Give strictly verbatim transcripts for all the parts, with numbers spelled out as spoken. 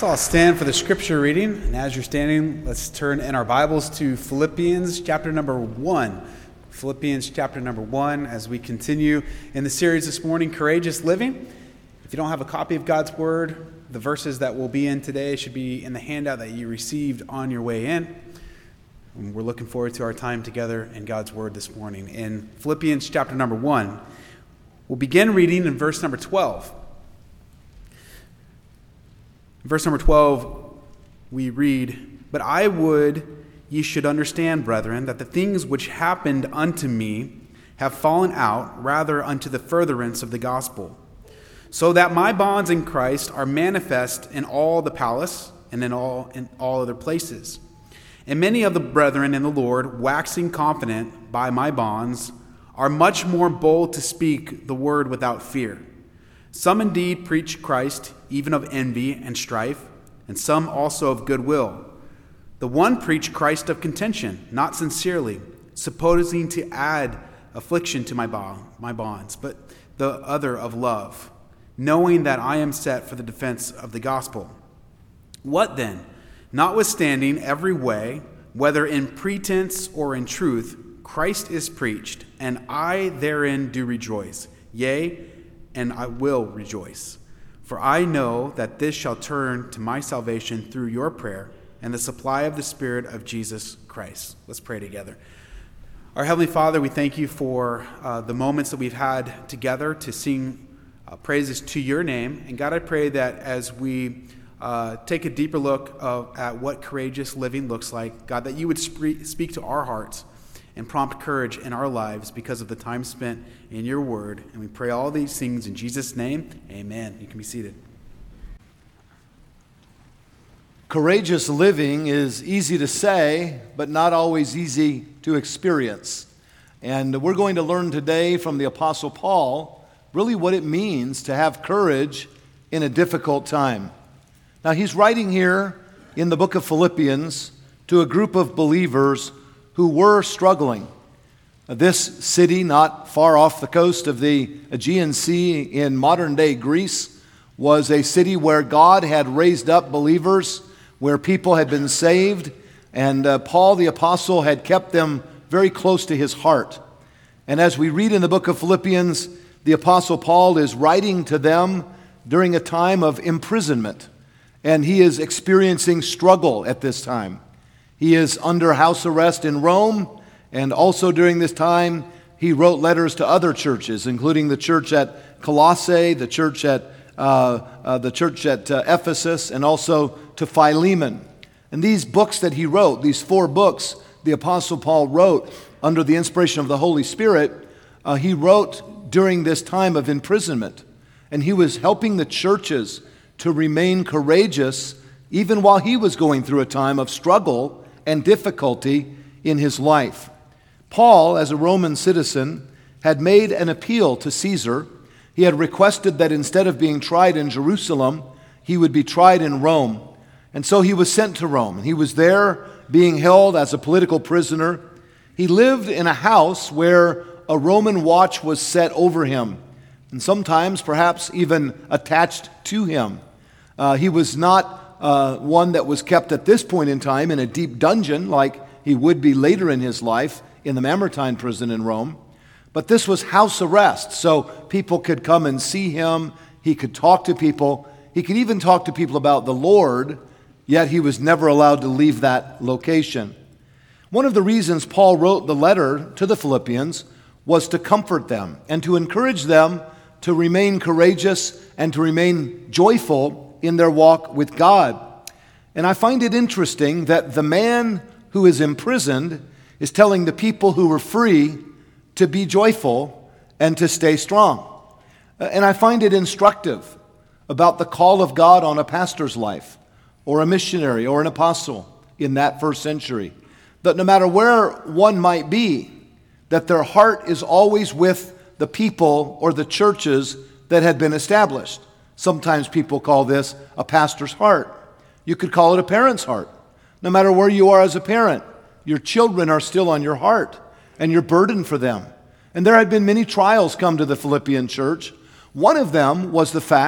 Let's all stand for the scripture reading. And as you're standing, let's turn in our Bibles to Philippians chapter number one. Philippians chapter number one, as we continue in the series this morning, Courageous Living. If you don't have a copy of God's Word, the verses that we'll be in today should be in the handout that you received on your way in. And we're looking forward to our time together in God's Word this morning. In Philippians chapter number one, we'll begin reading in verse number twelve. In verse number twelve, we read, "But I would ye should understand, brethren, that the things which happened unto me have fallen out rather unto the furtherance of the gospel, so that my bonds in Christ are manifest in all the palace and in all in all other places. And many of the brethren in the Lord, waxing confident by my bonds, are much more bold to speak the word without fear. Some indeed preach Christ, even of envy and strife, and some also of goodwill. The one preached Christ of contention, not sincerely, supposing to add affliction to my bond, my bonds, but the other of love, knowing that I am set for the defense of the gospel. What then? Notwithstanding every way, whether in pretense or in truth, Christ is preached, and I therein do rejoice, yea, and I will rejoice. For I know that this shall turn to my salvation through your prayer and the supply of the Spirit of Jesus Christ." Let's pray together. Our Heavenly Father, we thank you for uh, the moments that we've had together to sing uh, praises to your name. And God, I pray that as we uh, take a deeper look of, at what courageous living looks like, God, that you would sp- speak to our hearts and prompt courage in our lives because of the time spent in your word. And we pray all these things in Jesus' name. Amen. You can be seated. Courageous living is easy to say, but not always easy to experience. And we're going to learn today from the Apostle Paul really what it means to have courage in a difficult time. Now, he's writing here in the book of Philippians to a group of believers who were struggling. This city, not far off the coast of the Aegean Sea in modern-day Greece, was a city where God had raised up believers, where people had been saved, and uh, Paul the apostle had kept them very close to his heart. And as we read in the book of Philippians, the apostle Paul is writing to them during a time of imprisonment, and he is experiencing struggle at this time. He is under house arrest in Rome, and also during this time, he wrote letters to other churches, including the church at Colossae, the church at uh, uh, the church at uh, Ephesus, and also to Philemon. And these books that he wrote, these four books the Apostle Paul wrote under the inspiration of the Holy Spirit, uh, he wrote during this time of imprisonment. And he was helping the churches to remain courageous even while he was going through a time of struggle and difficulty in his life. Paul, as a Roman citizen, had made an appeal to Caesar. He had requested that instead of being tried in Jerusalem, he would be tried in Rome. And so he was sent to Rome. He was there being held as a political prisoner. He lived in a house where a Roman watch was set over him, and sometimes perhaps even attached to him. Uh, he was not Uh, one that was kept at this point in time in a deep dungeon like he would be later in his life in the Mamertine prison in Rome. But this was house arrest, so people could come and see him. He could talk to people. He could even talk to people about the Lord, yet he was never allowed to leave that location. One of the reasons Paul wrote the letter to the Philippians was to comfort them and to encourage them to remain courageous and to remain joyful in their walk with God. And I find it interesting that the man who is imprisoned is telling the people who were free to be joyful and to stay strong. And I find it instructive about the call of God on a pastor's life or a missionary or an apostle in that first century. That no matter where one might be, that their heart is always with the people or the churches that had been established. Sometimes people call this a pastor's heart. You could call it a parent's heart. No matter where you are as a parent, your children are still on your heart, and you're burdened for them. And there had been many trials come to the Philippian church. One of them was the fact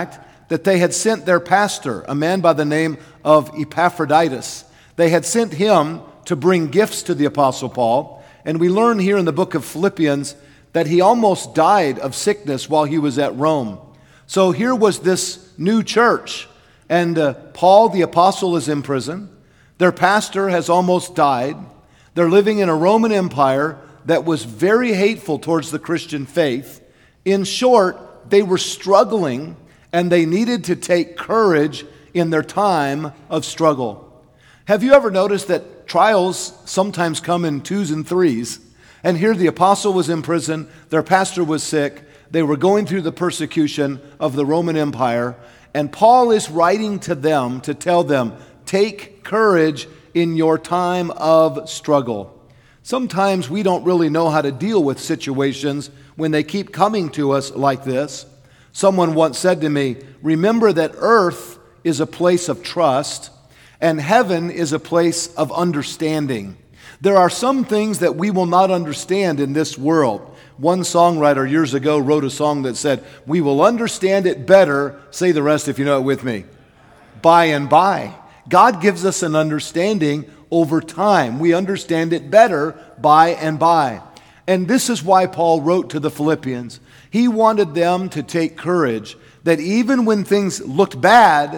that they had sent their pastor, a man by the name of Epaphroditus. They had sent him to bring gifts to the Apostle Paul. And we learn here in the book of Philippians that he almost died of sickness while he was at Rome. So here was this new church. And uh, Paul, the apostle, is in prison. Their pastor has almost died. They're living in a Roman Empire that was very hateful towards the Christian faith. In short, they were struggling, and they needed to take courage in their time of struggle. Have you ever noticed that trials sometimes come in twos and threes? And here the apostle was in prison, their pastor was sick, they were going through the persecution of the Roman Empire, and Paul is writing to them to tell them, take courage in your time of struggle. Sometimes we don't really know how to deal with situations when they keep coming to us like this. Someone once said to me, remember that earth is a place of trust and heaven is a place of understanding. There are some things that we will not understand in this world. One songwriter years ago wrote a song that said, we will understand it better, say the rest if you know it with me, by and by. God gives us an understanding over time. We understand it better by and by. And this is why Paul wrote to the Philippians. He wanted them to take courage that even when things looked bad,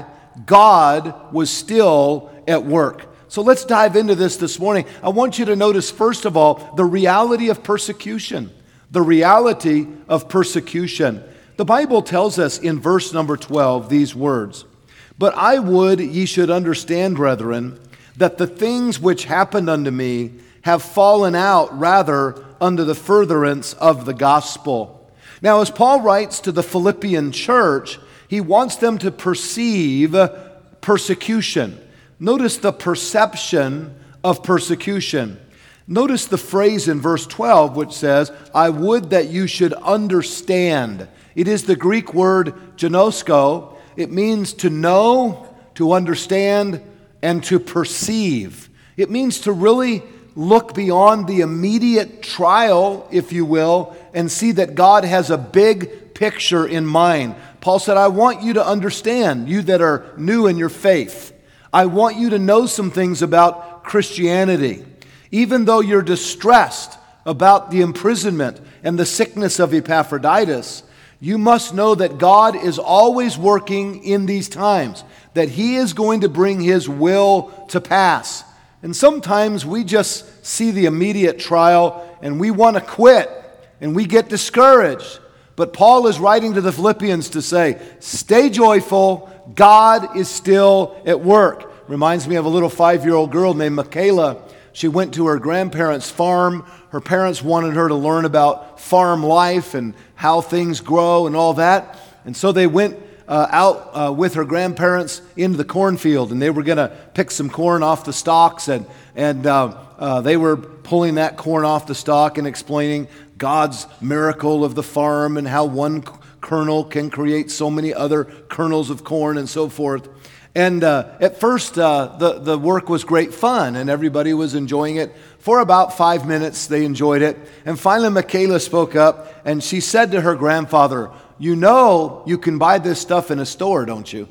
God was still at work. So let's dive into this this morning. I want you to notice, first of all, the reality of persecution. The reality of persecution. The Bible tells us in verse number twelve these words, but I would ye should understand, brethren, that the things which happened unto me have fallen out rather unto the furtherance of the gospel. Now, as Paul writes to the Philippian church, he wants them to perceive persecution. Notice the perception of persecution. Notice the phrase in verse twelve which says, I would that you should understand. It is the Greek word ginosko. It means to know, to understand, and to perceive. It means to really look beyond the immediate trial, if you will, and see that God has a big picture in mind. Paul said, I want you to understand, you that are new in your faith. I want you to know some things about Christianity. Even though you're distressed about the imprisonment and the sickness of Epaphroditus, you must know that God is always working in these times, that He is going to bring His will to pass. And sometimes we just see the immediate trial and we want to quit and we get discouraged. But Paul is writing to the Philippians to say, stay joyful, God is still at work. Reminds me of a little five-year-old girl named Michaela. She went to her grandparents' farm. Her parents wanted her to learn about farm life and how things grow and all that. And so they went uh, out uh, with her grandparents into the cornfield, and they were going to pick some corn off the stalks, and, and uh, uh, they were pulling that corn off the stalk and explaining God's miracle of the farm and how one kernel can create so many other kernels of corn and so forth. And uh, at first, uh, the, the work was great fun, and everybody was enjoying it. For about five minutes, they enjoyed it. And finally, Michaela spoke up, and she said to her grandfather, you know you can buy this stuff in a store, don't you?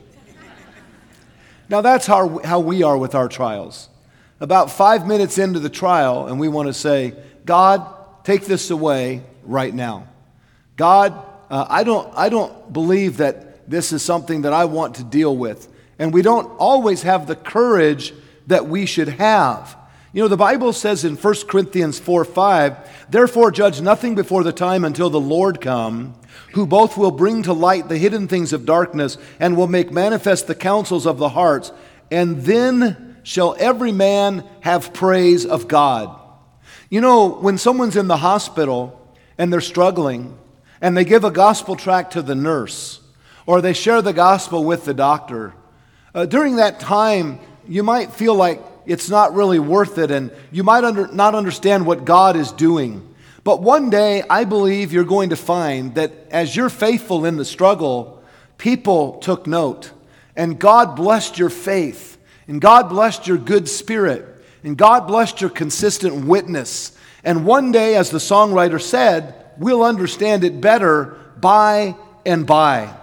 Now, that's how, how we are with our trials. About five minutes into the trial, and we want to say, God, take this away right now. God, uh, I don't, I don't believe that this is something that I want to deal with. And we don't always have the courage that we should have. You know, the Bible says in First Corinthians four five, therefore judge nothing before the time until the Lord come, who both will bring to light the hidden things of darkness and will make manifest the counsels of the hearts. And then shall every man have praise of God. You know, when someone's in the hospital and they're struggling and they give a gospel tract to the nurse or they share the gospel with the doctor, Uh, during that time, you might feel like it's not really worth it, and you might under, not understand what God is doing. But one day, I believe you're going to find that as you're faithful in the struggle, people took note, and God blessed your faith, and God blessed your good spirit, and God blessed your consistent witness. And one day, as the songwriter said, we'll understand it better by and by.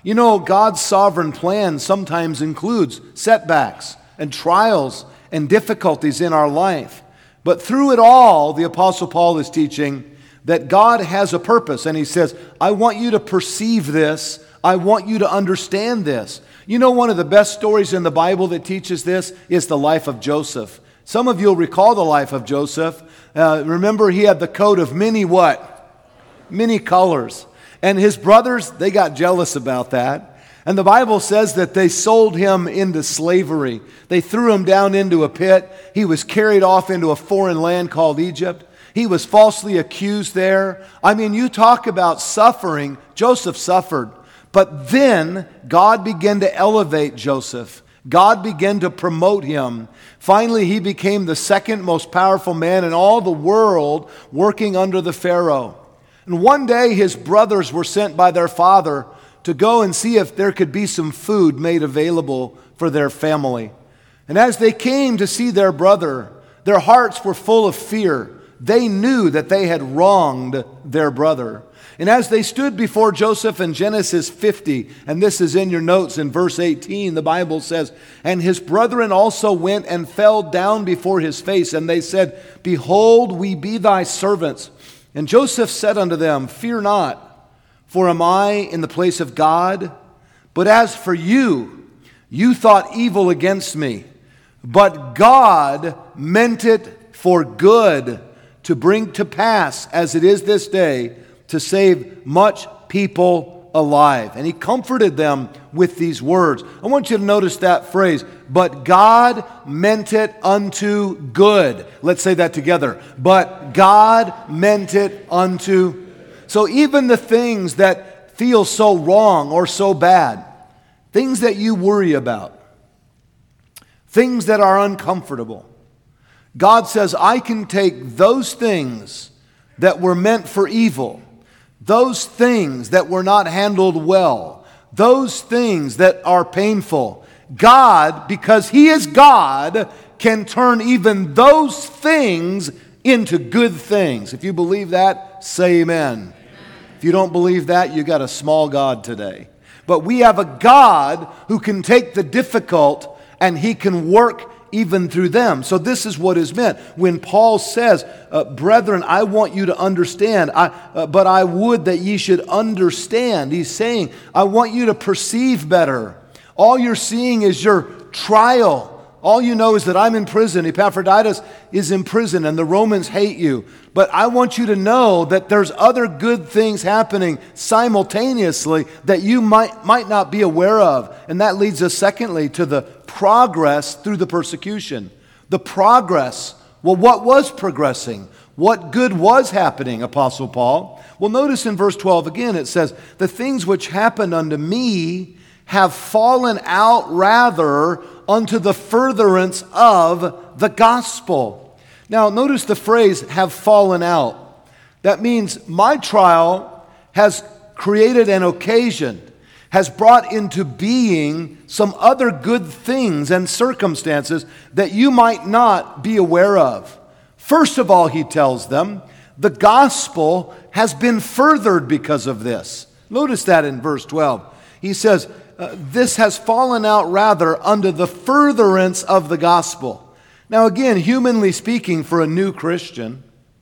You know, God's sovereign plan sometimes includes setbacks and trials and difficulties in our life. But through it all, the Apostle Paul is teaching that God has a purpose. And he says, I want you to perceive this. I want you to understand this. You know, one of the best stories in the Bible that teaches this is the life of Joseph. Some of you will recall the life of Joseph. Uh, remember, he had the coat of many what? Many colors. And his brothers, they got jealous about that. And the Bible says that they sold him into slavery. They threw him down into a pit. He was carried off into a foreign land called Egypt. He was falsely accused there. I mean, you talk about suffering. Joseph suffered. But then God began to elevate Joseph. God began to promote him. Finally, he became the second most powerful man in all the world, working under the Pharaoh. And one day his brothers were sent by their father to go and see if there could be some food made available for their family. And as they came to see their brother, their hearts were full of fear. They knew that they had wronged their brother. And as they stood before Joseph in Genesis fifty, and this is in your notes in verse eighteen, the Bible says, and his brethren also went and fell down before his face, and they said, Behold, we be thy servants. And Joseph said unto them, Fear not, for am I in the place of God? But as for you, you thought evil against me, but God meant it for good, to bring to pass, as it is this day, to save much people alive. And he comforted them with these words. I want you to notice that phrase, but God meant it unto good. Let's say that together. But God meant it unto. So even the things that feel so wrong or so bad, things that you worry about, things that are uncomfortable, God says, I can take those things that were meant for evil, those things that were not handled well, those things that are painful. God, because He is God, can turn even those things into good things. If you believe that, say amen. Amen. If you don't believe that, you got a small God today. But we have a God who can take the difficult and He can work even through them. So this is what is meant. When Paul says, uh, brethren, I want you to understand, I, uh, but I would that ye should understand. He's saying, I want you to perceive better. All you're seeing is your trial. All you know is that I'm in prison. Epaphroditus is in prison and the Romans hate you. But I want you to know that there's other good things happening simultaneously that you might, might not be aware of. And that leads us, secondly, to the progress through the persecution. The progress. Well, what was progressing? What good was happening, Apostle Paul? Well, notice in verse twelve again, it says, the things which happened unto me have fallen out rather unto the furtherance of the gospel. Now, notice the phrase, have fallen out. That means my trial has created an occasion, has brought into being some other good things and circumstances that you might not be aware of. First of all, he tells them, the gospel has been furthered because of this. Notice that in verse twelve. He says, uh, this has fallen out rather unto the furtherance of the gospel. Now again, humanly speaking, for a new Christian,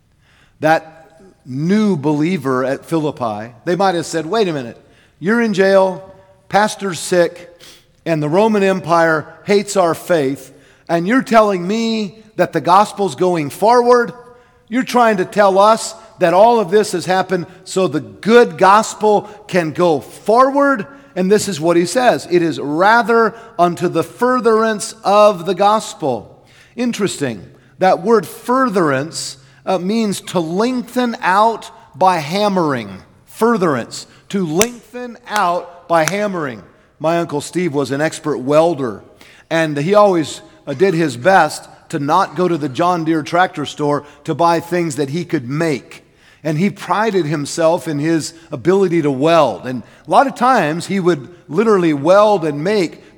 that new believer at Philippi, they might have said, wait a minute, you're in jail, pastor's sick, and the Roman Empire hates our faith, and you're telling me that the gospel's going forward? You're trying to tell us that all of this has happened so the good gospel can go forward? And this is what he says. It is rather unto the furtherance of the gospel. Interesting. That word furtherance uh, means to lengthen out by hammering. Furtherance. To lengthen out by hammering. My Uncle Steve was an expert welder, and he always uh, did his best to not go to the John Deere tractor store to buy things that he could make. And he prided himself in his ability to weld. And a lot of times he would literally weld and make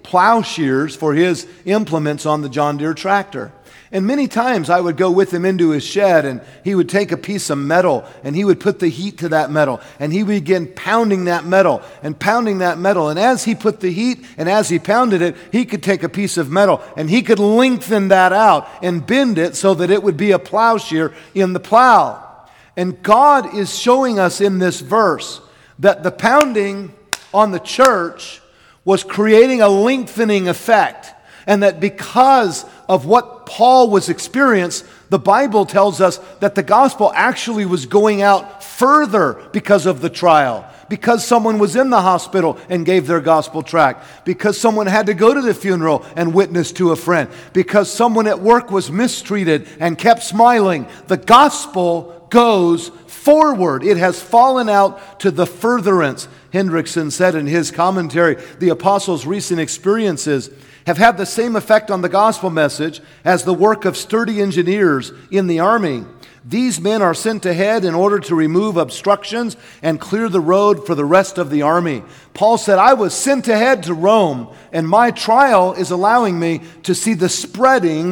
plowshares for his implements on the John Deere tractor. And many times I would go with him into his shed, and he would take a piece of metal and he would put the heat to that metal, and he would begin pounding that metal and pounding that metal. And as he put the heat and as he pounded it, he could take a piece of metal and he could lengthen that out and bend it so that it would be a plowshare in the plow. And God is showing us in this verse that the pounding on the church was creating a lengthening effect, and that because of what Paul was experiencing, the Bible tells us that the gospel actually was going out further because of the trial. Because someone was in the hospital and gave their gospel tract. Because someone had to go to the funeral and witness to a friend. Because someone at work was mistreated and kept smiling. The gospel goes forward. It has fallen out to the furtherance. Hendrickson said in his commentary, the apostles' recent experiences have had the same effect on the gospel message as the work of sturdy engineers in the army. These men are sent ahead in order to remove obstructions and clear the road for the rest of the army. Paul said, I was sent ahead to Rome, and my trial is allowing me to see the spreading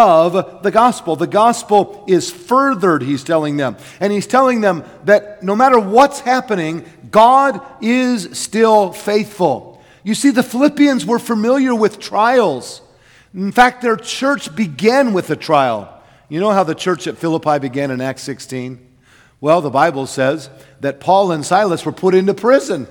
of the gospel. The gospel is furthered, he's telling them. And he's telling them that no matter what's happening, God is still faithful. You see, the Philippians were familiar with trials. In fact, their church began with a trial. You know how the church at Philippi began in Acts sixteen? Well, the Bible says that Paul and Silas were put into prison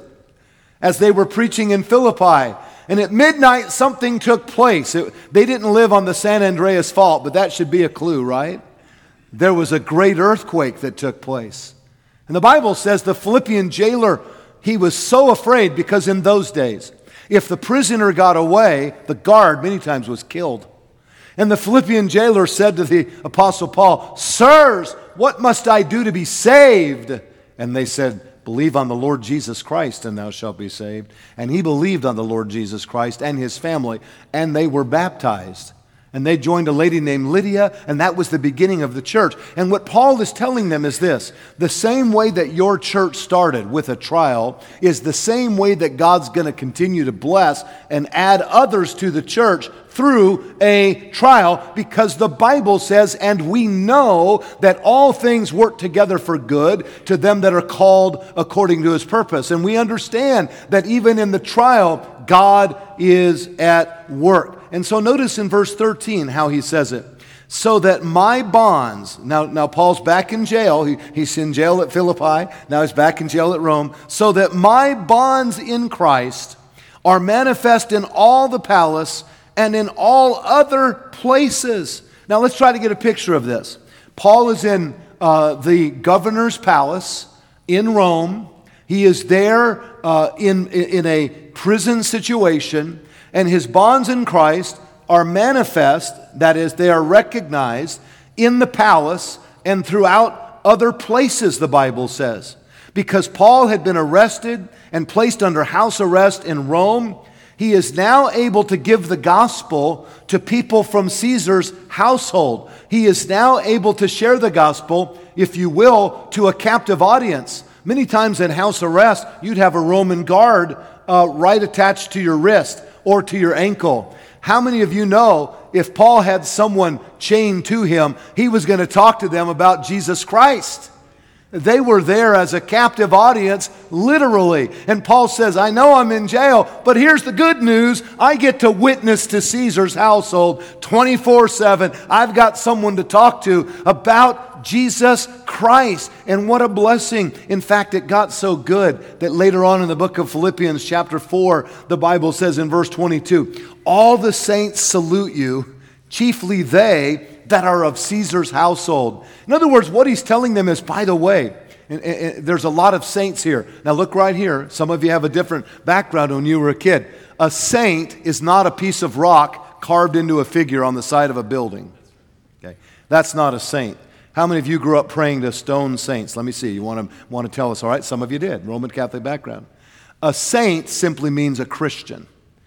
as they were preaching in Philippi. And at midnight, something took place. It, they didn't live on the San Andreas Fault, but that should be a clue, right? There was a great earthquake that took place. And the Bible says the Philippian jailer, he was so afraid because in those days, if the prisoner got away, the guard many times was killed. And the Philippian jailer said to the Apostle Paul, Sirs, what must I do to be saved? And they said, believe on the Lord Jesus Christ and thou shalt be saved. And he believed on the Lord Jesus Christ and his family, and they were baptized. And they joined a lady named Lydia, and that was the beginning of the church. And what Paul is telling them is this: the same way that your church started with a trial is the same way that God's going to continue to bless and add others to the church through a trial, because the Bible says, and we know that all things work together for good to them that are called according to his purpose. And we understand that even in the trial, God is at work. And so notice in verse thirteen how he says it. So that my bonds, now, now Paul's back in jail. He, he's in jail at Philippi. Now he's back in jail at Rome. So that my bonds in Christ are manifest in all the palace and in all other places. Now let's try to get a picture of this. Paul is in uh, the governor's palace in Rome. He is there uh, in, in a prison situation, and his bonds in Christ are manifest, that is, they are recognized in the palace and throughout other places, the Bible says. Because Paul had been arrested and placed under house arrest in Rome, he is now able to give the gospel to people from Caesar's household. He is now able to share the gospel, if you will, to a captive audience. Many times in house arrest, you'd have a Roman guard uh, right attached to your wrist or to your ankle. How many of you know if Paul had someone chained to him, he was going to talk to them about Jesus Christ? They were there as a captive audience, literally. And Paul says, I know I'm in jail, but here's the good news. I get to witness to Caesar's household twenty-four seven. I've got someone to talk to about Jesus Christ. And what a blessing. In fact, it got so good that later on in the book of Philippians chapter four, the Bible says in verse twenty-two, all the saints salute you, chiefly they that are of Caesar's household. In other words, what he's telling them is, by the way, and, and, and there's a lot of saints here. Now look right here. Some of you have a different background when you were a kid. A saint is not a piece of rock carved into a figure on the side of a building. Okay, that's not a saint. How many of you grew up praying to stone saints? Let me see. You want to want to tell us? All right, some of you did. Roman Catholic background. A saint simply means a Christian.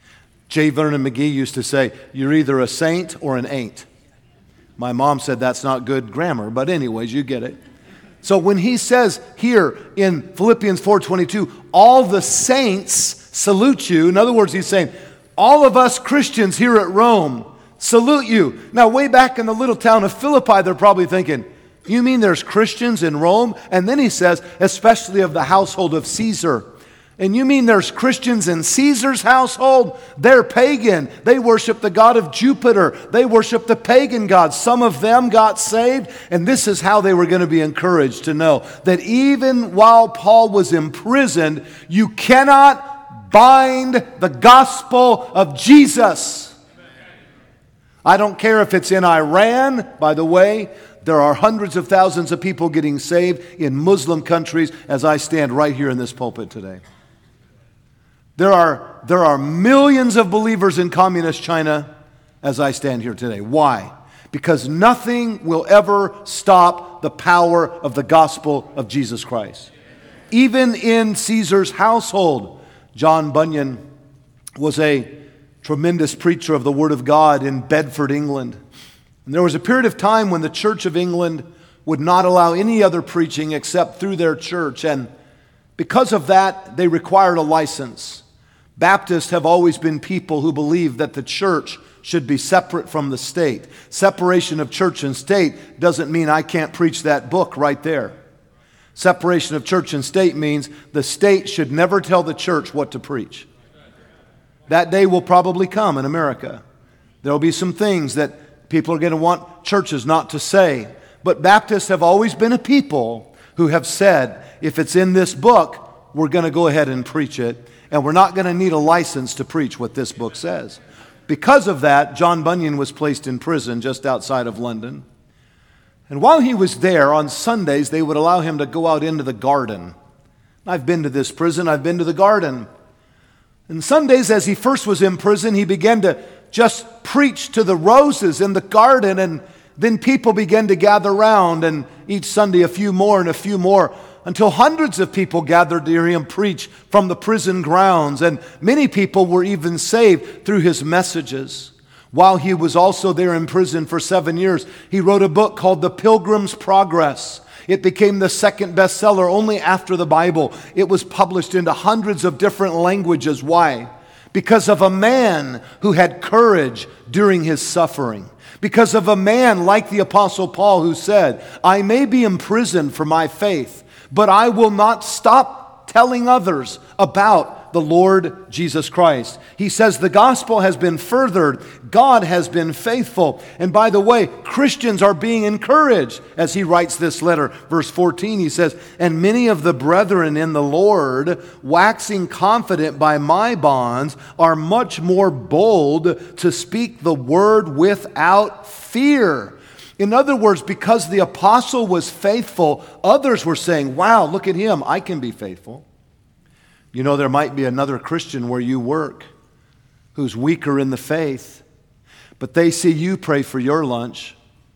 J. Vernon McGee used to say, you're either a saint or an ain't. My mom said that's not good grammar, but anyways, you get it. So when he says here in Philippians four twenty-two, all the saints salute you, in other words, he's saying, all of us Christians here at Rome salute you. Now, way back in the little town of Philippi, they're probably thinking, you mean there's Christians in Rome? And then he says, especially of the household of Caesar. And you mean there's Christians in Caesar's household? They're pagan. They worship the god of Jupiter. They worship the pagan gods. Some of them got saved. And this is how they were going to be encouraged to know that even while Paul was imprisoned, you cannot bind the gospel of Jesus. I don't care if it's in Iran. By the way, there are hundreds of thousands of people getting saved in Muslim countries as I stand right here in this pulpit today. There are, there are millions of believers in communist China as I stand here today. Why? Because nothing will ever stop the power of the gospel of Jesus Christ. Even in Caesar's household, John Bunyan was a tremendous preacher of the Word of God in Bedford, England. And there was a period of time when the Church of England would not allow any other preaching except through their church. And because of that, they required a license. Baptists have always been people who believe that the church should be separate from the state. Separation of church and state doesn't mean I can't preach that book right there. Separation of church and state means the state should never tell the church what to preach. That day will probably come in America. There will be some things that people are going to want churches not to say. But Baptists have always been a people who have said, if it's in this book, we're going to go ahead and preach it. And we're not going to need a license to preach what this book says. Because of that, John Bunyan was placed in prison just outside of London. And while he was there, on Sundays, they would allow him to go out into the garden. I've been to this prison. I've been to the garden. And Sundays, as he first was in prison, he began to just preach to the roses in the garden. And then people began to gather around. And each Sunday, a few more and a few more, until hundreds of people gathered to hear him preach from the prison grounds. And many people were even saved through his messages. While he was also there in prison for seven years, he wrote a book called The Pilgrim's Progress. It became the second bestseller only after the Bible. It was published into hundreds of different languages. Why? Because of a man who had courage during his suffering. Because of a man like the Apostle Paul who said, I may be imprisoned for my faith, but I will not stop telling others about the Lord Jesus Christ. He says the gospel has been furthered. God has been faithful. And by the way, Christians are being encouraged as he writes this letter. Verse fourteen, he says, and many of the brethren in the Lord, waxing confident by my bonds, are much more bold to speak the word without fear. In other words, because the apostle was faithful, others were saying, wow, look at him, I can be faithful. You know, there might be another Christian where you work who's weaker in the faith, but they see you pray for your lunch.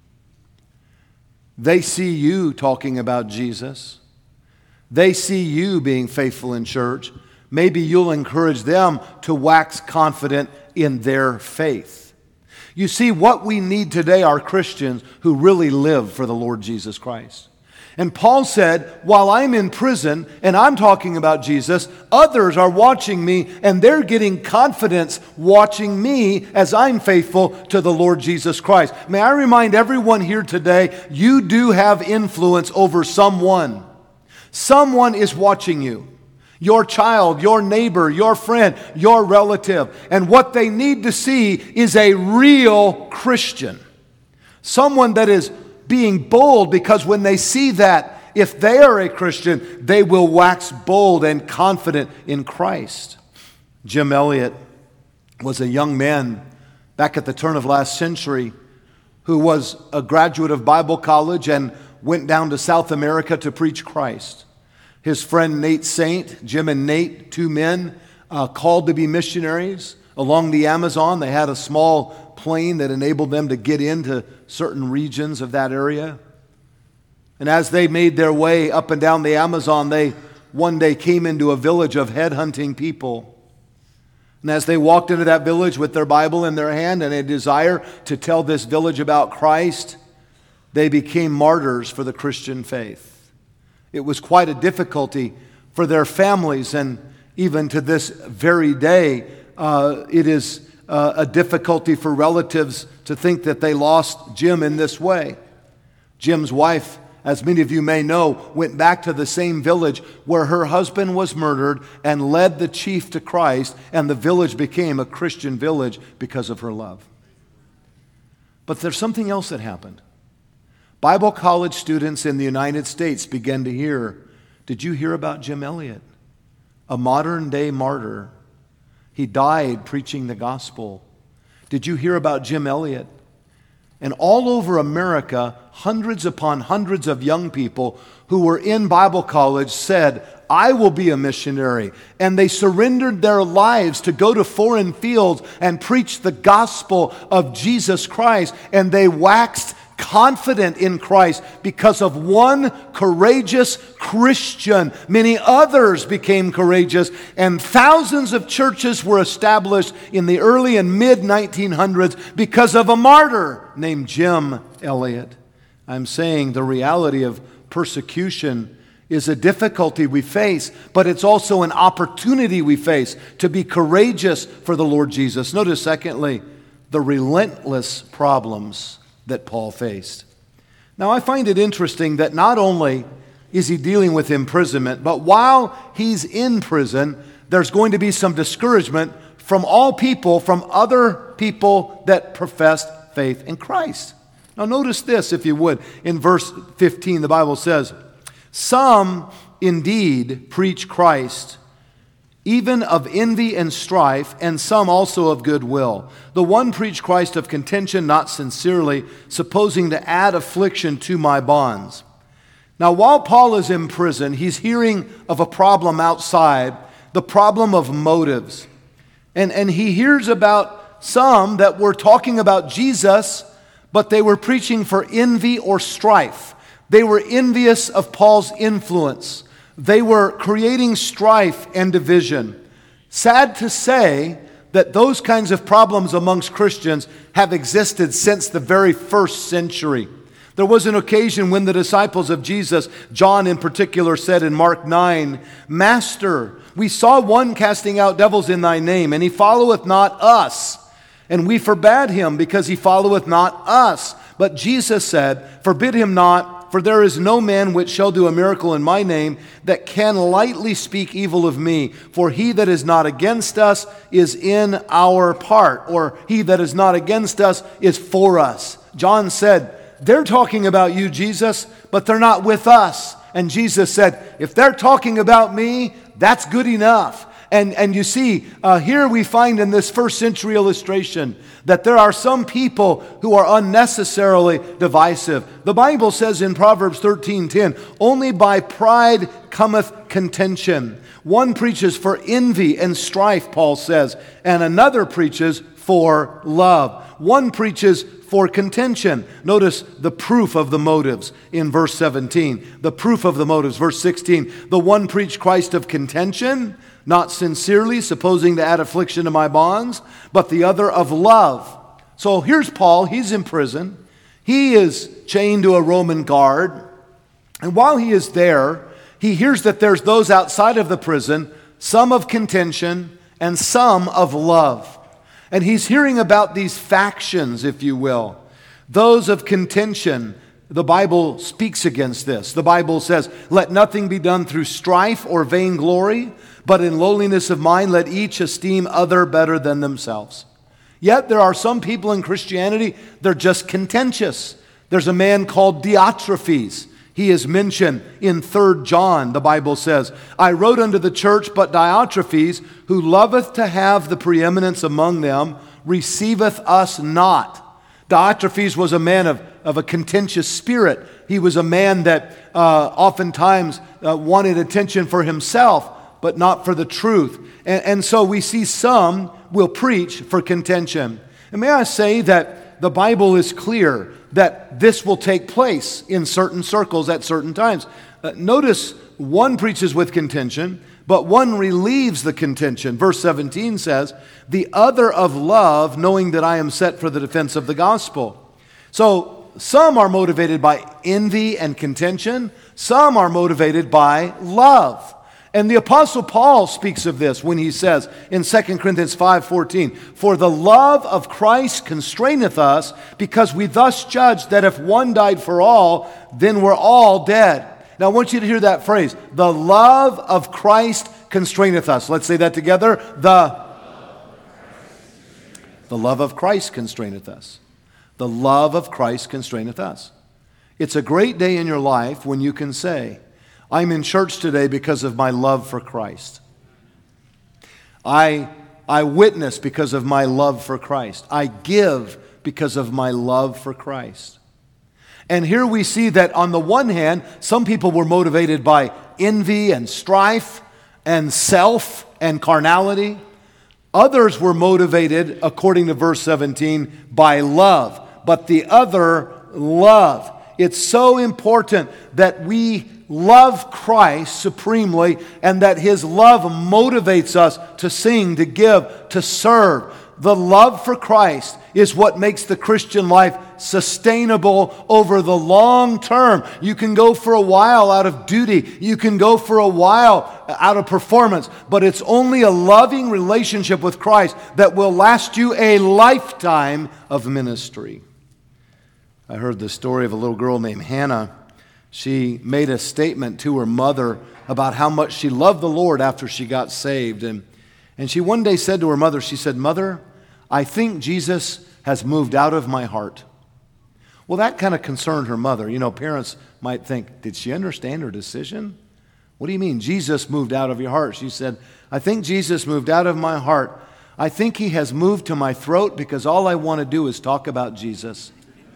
They see you talking about Jesus. They see you being faithful in church. Maybe you'll encourage them to wax confident in their faith. You see, what we need today are Christians who really live for the Lord Jesus Christ. And Paul said, while I'm in prison and I'm talking about Jesus, others are watching me and they're getting confidence watching me as I'm faithful to the Lord Jesus Christ. May I remind everyone here today, you do have influence over someone. Someone is watching you. Your child, your neighbor, your friend, your relative. And what they need to see is a real Christian. Someone that is being bold, because when they see that, if they are a Christian, they will wax bold and confident in Christ. Jim Elliot was a young man back at the turn of last century who was a graduate of Bible college and went down to South America to preach Christ. His friend Nate Saint, Jim and Nate, two men uh, called to be missionaries along the Amazon. They had a small plane that enabled them to get into certain regions of that area. And as they made their way up and down the Amazon, they one day came into a village of headhunting people. And as they walked into that village with their Bible in their hand and a desire to tell this village about Christ, they became martyrs for the Christian faith. It was quite a difficulty for their families, and even to this very day, uh, it is uh, a difficulty for relatives to think that they lost Jim in this way. Jim's wife, as many of you may know, went back to the same village where her husband was murdered and led the chief to Christ, and the village became a Christian village because of her love. But there's something else that happened. Bible college students in the United States began to hear, did you hear about Jim Elliot? A modern-day martyr. He died preaching the gospel. Did you hear about Jim Elliot? And all over America, hundreds upon hundreds of young people who were in Bible college said, I will be a missionary. And they surrendered their lives to go to foreign fields and preach the gospel of Jesus Christ. And they waxed confident in Christ because of one courageous Christian. Many others became courageous, and thousands of churches were established in the early and mid nineteen hundreds because of a martyr named Jim Elliot. I'm saying the reality of persecution is a difficulty we face, but it's also an opportunity we face to be courageous for the Lord Jesus. Notice, secondly, the relentless problems that Paul faced. Now, I find it interesting that not only is he dealing with imprisonment, but while he's in prison, there's going to be some discouragement from all people, from other people that professed faith in Christ. Now, notice this, if you would. In verse fifteen, the Bible says, some indeed preach Christ, even of envy and strife, and some also of goodwill. The one preached Christ of contention, not sincerely, supposing to add affliction to my bonds. Now, while Paul is in prison, he's hearing of a problem outside, the problem of motives. And, and he hears about some that were talking about Jesus, but they were preaching for envy or strife. They were envious of Paul's influence. They were creating strife and division. Sad to say that those kinds of problems amongst Christians have existed since the very first century. There was an occasion when the disciples of Jesus, John in particular, said in Mark nine, Master, we saw one casting out devils in thy name, and he followeth not us. And we forbade him because he followeth not us. But Jesus said, Forbid him not, for there is no man which shall do a miracle in my name that can lightly speak evil of me. For he that is not against us is in our part, or he that is not against us is for us. John said, they're talking about you, Jesus, but they're not with us. And Jesus said, if they're talking about me, that's good enough. And, and you see, uh, here we find in this first century illustration that there are some people who are unnecessarily divisive. The Bible says in Proverbs thirteen ten, only by pride cometh contention. One preaches for envy and strife, Paul says, and another preaches for love. One preaches for contention. Notice the proof of the motives in verse seventeen. The proof of the motives, verse sixteen. The one preached Christ of contention, not sincerely, supposing to add affliction to my bonds, but the other of love. So here's Paul. He's in prison. He is chained to a Roman guard. And while he is there, he hears that there's those outside of the prison, some of contention and some of love. And he's hearing about these factions, if you will. Those of contention, the Bible speaks against this. The Bible says, let nothing be done through strife or vainglory, but in lowliness of mind, let each esteem other better than themselves. Yet there are some people in Christianity, they're just contentious. There's a man called Diotrephes. He is mentioned in Third John, the Bible says, I wrote unto the church, but Diotrephes, who loveth to have the preeminence among them, receiveth us not. Diotrephes was a man of, of a contentious spirit. He was a man that uh, oftentimes uh, wanted attention for himself, but not for the truth. And, and so we see some will preach for contention. And may I say that the Bible is clear that this will take place in certain circles at certain times. Uh, notice one preaches with contention, but one relieves the contention. Verse seventeen says, the other of love, knowing that I am set for the defense of the gospel. So some are motivated by envy and contention. Some are motivated by love. And the Apostle Paul speaks of this when he says in Second Corinthians five fourteen, "For the love of Christ constraineth us, because we thus judge that if one died for all, then we're all dead." Now I want you to hear that phrase, "The love of Christ constraineth us." Let's say that together. The, the love of Christ constraineth us. The love of Christ constraineth us. It's a great day in your life when you can say, "I'm in church today because of my love for Christ. I, I witness because of my love for Christ. I give because of my love for Christ." And here we see that on the one hand, some people were motivated by envy and strife and self and carnality. Others were motivated, according to verse seventeen, by love. But the other, love. It's so important that we love Christ supremely and that His love motivates us to sing, to give, to serve. The love for Christ is what makes the Christian life sustainable over the long term. You can go for a while out of duty. You can go for a while out of performance. But it's only a loving relationship with Christ that will last you a lifetime of ministry. I heard the story of a little girl named Hannah. She made a statement to her mother about how much she loved the Lord after she got saved. And, and she one day said to her mother, she said, "Mother, I think Jesus has moved out of my heart." Well, that kind of concerned her mother. You know, parents might think, did she understand her decision? What do you mean, Jesus moved out of your heart? She said, "I think Jesus moved out of my heart. I think He has moved to my throat because all I want to do is talk about Jesus."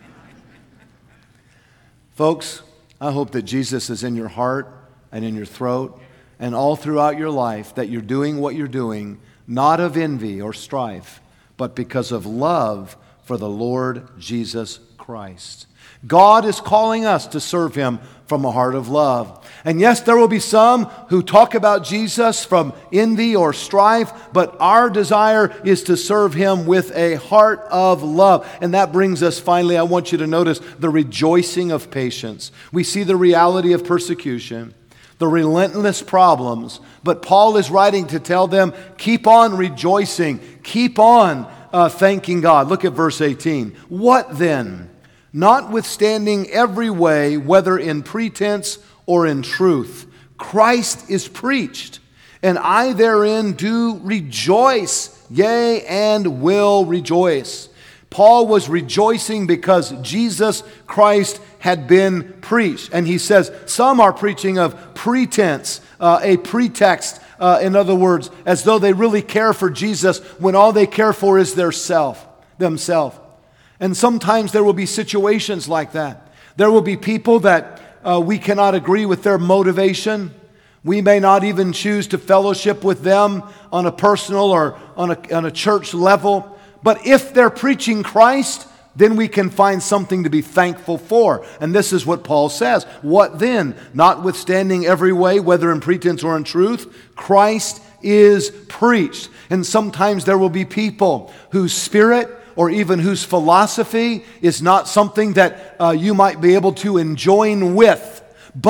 Folks, I hope that Jesus is in your heart and in your throat and all throughout your life, that you're doing what you're doing, not of envy or strife, but because of love for the Lord Jesus Christ. God is calling us to serve Him from a heart of love. And yes, there will be some who talk about Jesus from envy or strife, but our desire is to serve Him with a heart of love. And that brings us finally, I want you to notice the rejoicing of patience. We see the reality of persecution, the relentless problems, but Paul is writing to tell them, keep on rejoicing, keep on uh, thanking God. Look at verse eighteen. "What then? Notwithstanding every way, whether in pretense or in truth, Christ is preached, and I therein do rejoice, yea, and will rejoice." Paul was rejoicing because Jesus Christ had been preached. And he says some are preaching of pretense, uh, a pretext, uh, in other words, as though they really care for Jesus when all they care for is their self, themselves. And sometimes there will be situations like that. There will be people that uh, we cannot agree with their motivation. We may not even choose to fellowship with them on a personal or on a, on a church level. But if they're preaching Christ, then we can find something to be thankful for. And this is what Paul says. "What then? Notwithstanding every way, whether in pretense or in truth, Christ is preached." And sometimes there will be people whose spirit or even whose philosophy is not something that uh, you might be able to enjoin with.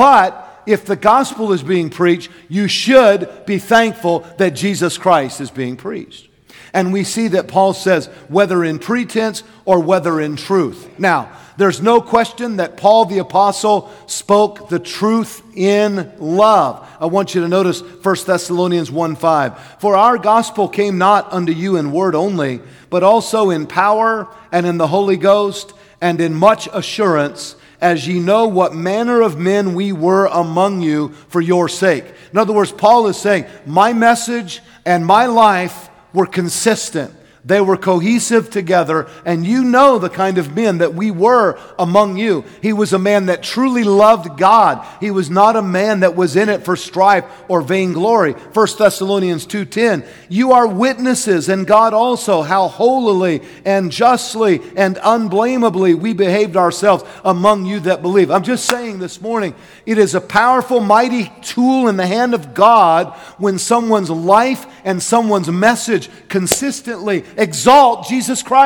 But if the gospel is being preached, you should be thankful that Jesus Christ is being preached. And we see that Paul says, whether in pretense or whether in truth. Now, there's no question that Paul the apostle spoke the truth in love. I want you to notice First Thessalonians one five. "For our gospel came not unto you in word only, but also in power and in the Holy Ghost and in much assurance, as ye know what manner of men we were among you for your sake." In other words, Paul is saying, my message and my life were consistent. They were cohesive together, and you know the kind of men that we were among you. He was a man that truly loved God. He was not a man that was in it for strife or vainglory. First Thessalonians two ten, "You are witnesses, and God also, how holily and justly and unblameably we behaved ourselves among you that believe." I'm just saying this morning, it is a powerful, mighty tool in the hand of God when someone's life and someone's message consistently exalt Jesus Christ.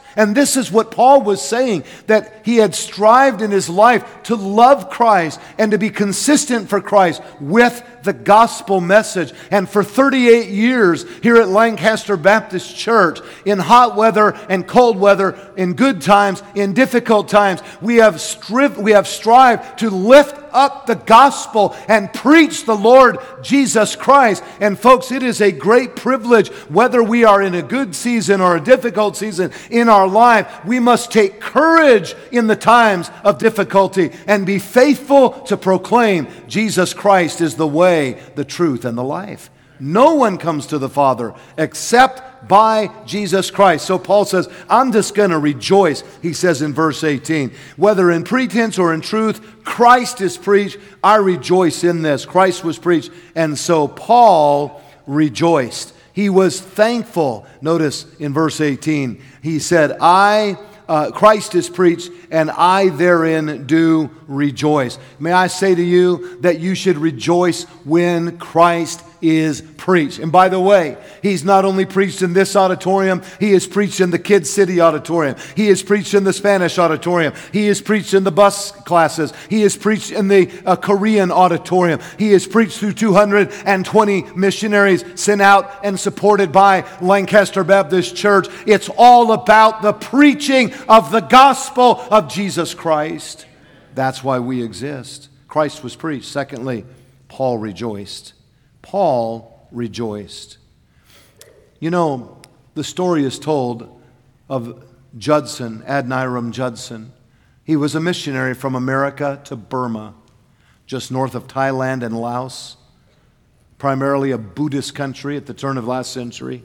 And this is what Paul was saying, that he had strived in his life to love Christ and to be consistent for Christ with the gospel message. And for thirty-eight years here at Lancaster Baptist Church, in hot weather and cold weather, in good times, in difficult times, we have striv- we have strived to lift up the gospel and preach the Lord Jesus Christ. And folks, it is a great privilege, whether we are in a good season or a difficult season in our life, we must take courage in the times of difficulty and be faithful to proclaim Jesus Christ is the way, the truth, and the life. No one comes to the Father except by Jesus Christ. So Paul says, I'm just going to rejoice, he says in verse eighteen. Whether in pretense or in truth, Christ is preached. I rejoice in this. Christ was preached. And so Paul rejoiced. He was thankful. Notice in verse eighteen, he said, I Uh, Christ is preached, and I therein do rejoice. May I say to you that you should rejoice when Christ is preached. And by the way, he's not only preached in this auditorium, he is preached in the Kid City auditorium. He is preached in the Spanish auditorium. He is preached in the bus classes. He is preached in the uh, Korean auditorium. He is preached through two hundred twenty missionaries sent out and supported by Lancaster Baptist Church. It's all about the preaching of the gospel of Jesus Christ. That's why we exist. Christ was preached. Secondly, Paul rejoiced. Paul rejoiced. You know, the story is told of Judson, Adoniram Judson. He was a missionary from America to Burma, just north of Thailand and Laos, primarily a Buddhist country at the turn of last century.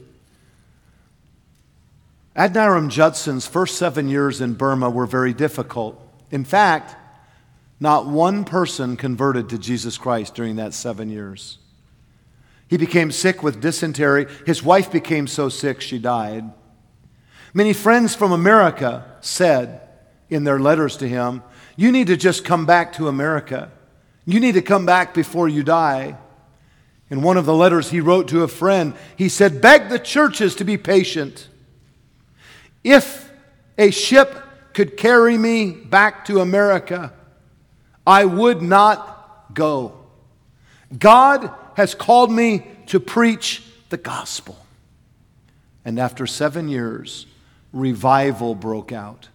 Adoniram Judson's first seven years in Burma were very difficult. In fact, not one person converted to Jesus Christ during that seven years. He became sick with dysentery. His wife became so sick she died. Many friends from America said in their letters to him, you need to just come back to America. You need to come back before you die. In one of the letters he wrote to a friend, he said, beg the churches to be patient. If a ship could carry me back to America, I would not go. God has called me to preach the gospel. And after seven years, revival broke out.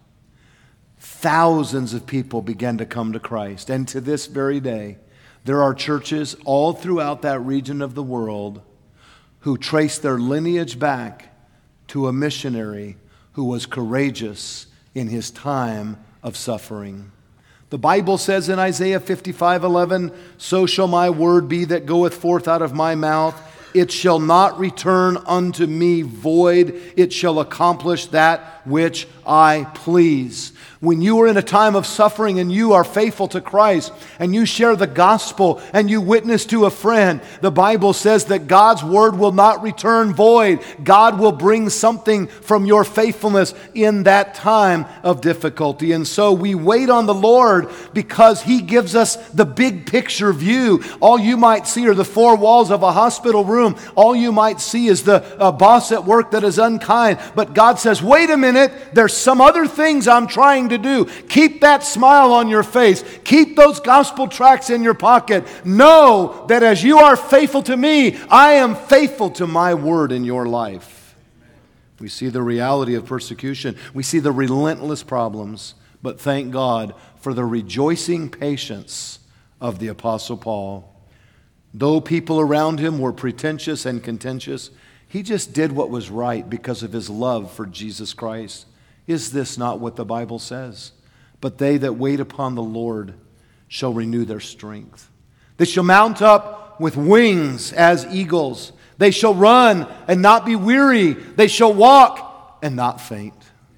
Thousands of people began to come to Christ. And to this very day, there are churches all throughout that region of the world who trace their lineage back to a missionary who was courageous in his time of suffering. The Bible says in Isaiah fifty-five eleven, so shall my word be that goeth forth out of my mouth. It shall not return unto me void. It shall accomplish that which I please. When you are in a time of suffering and you are faithful to Christ and you share the gospel and you witness to a friend, the Bible says that God's word will not return void. God will bring something from your faithfulness in that time of difficulty. And so we wait on the Lord because He gives us the big picture view. All you might see are the four walls of a hospital room. All you might see is the uh, boss at work that is unkind. But God says, wait a minute, there's some other things I'm trying to do. Keep that smile on your face. Keep those gospel tracts in your pocket. Know that as you are faithful to me, I am faithful to my word in your life. We see the reality of persecution. We see the relentless problems. But thank God for the rejoicing patience of the Apostle Paul. Though people around him were pretentious and contentious, he just did what was right because of his love for Jesus Christ. Is this not what the Bible says? But they that wait upon the Lord shall renew their strength. They shall mount up with wings as eagles. They shall run and not be weary. They shall walk and not faint.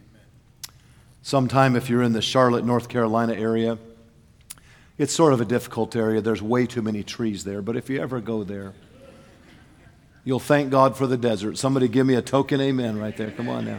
Sometime if you're in the Charlotte, North Carolina area, it's sort of a difficult area. There's way too many trees there. But if you ever go there, you'll thank God for the desert. Somebody give me a token amen right there. Come on now.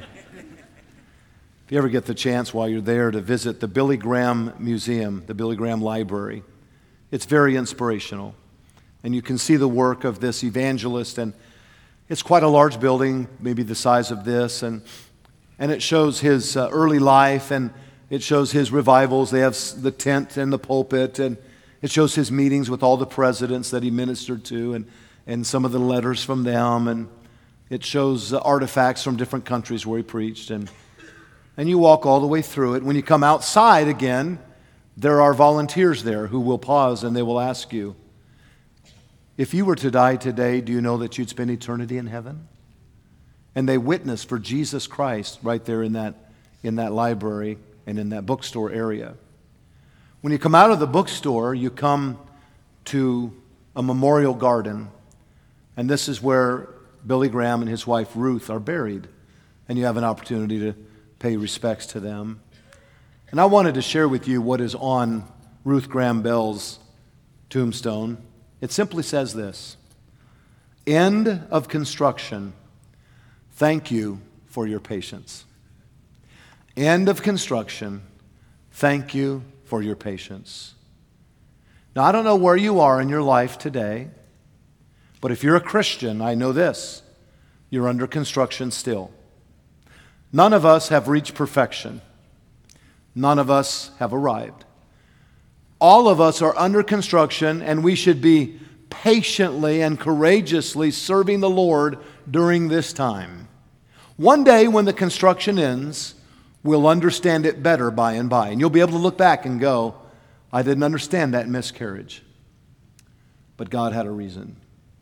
If you ever get the chance while you're there to visit the Billy Graham Museum, the Billy Graham Library, it's very inspirational. And you can see the work of this evangelist. And it's quite a large building, maybe the size of this. And And it shows his uh, early life, and it shows his revivals. They have the tent and the pulpit, and it shows his meetings with all the presidents that he ministered to, and, and some of the letters from them, and it shows uh, artifacts from different countries where he preached. And, and you walk all the way through it. When you come outside again, there are volunteers there who will pause and they will ask you, if you were to die today, do you know that you'd spend eternity in heaven? And they witness for Jesus Christ right there in that, in that library and in that bookstore area. When you come out of the bookstore, you come to a memorial garden. And this is where Billy Graham and his wife Ruth are buried. And you have an opportunity to pay respects to them. And I wanted to share with you what is on Ruth Graham Bell's tombstone. It simply says this: end of construction. Thank you for your patience. End of construction. Thank you for your patience. Now, I don't know where you are in your life today, but if you're a Christian, I know this: you're under construction still. None of us have reached perfection. None of us have arrived. All of us are under construction, and we should be patiently and courageously serving the Lord during this time. One day when the construction ends, we'll understand it better by and by. And you'll be able to look back and go, I didn't understand that miscarriage, but God had a reason.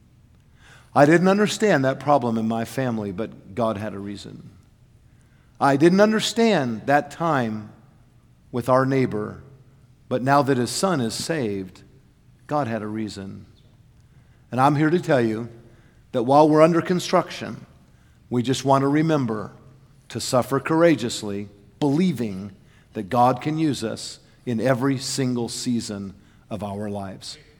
I didn't understand that problem in my family, but God had a reason. I didn't understand that time with our neighbor, but now that his son is saved, God had a reason. And I'm here to tell you that while we're under construction, we just want to remember to suffer courageously, believing that God can use us in every single season of our lives.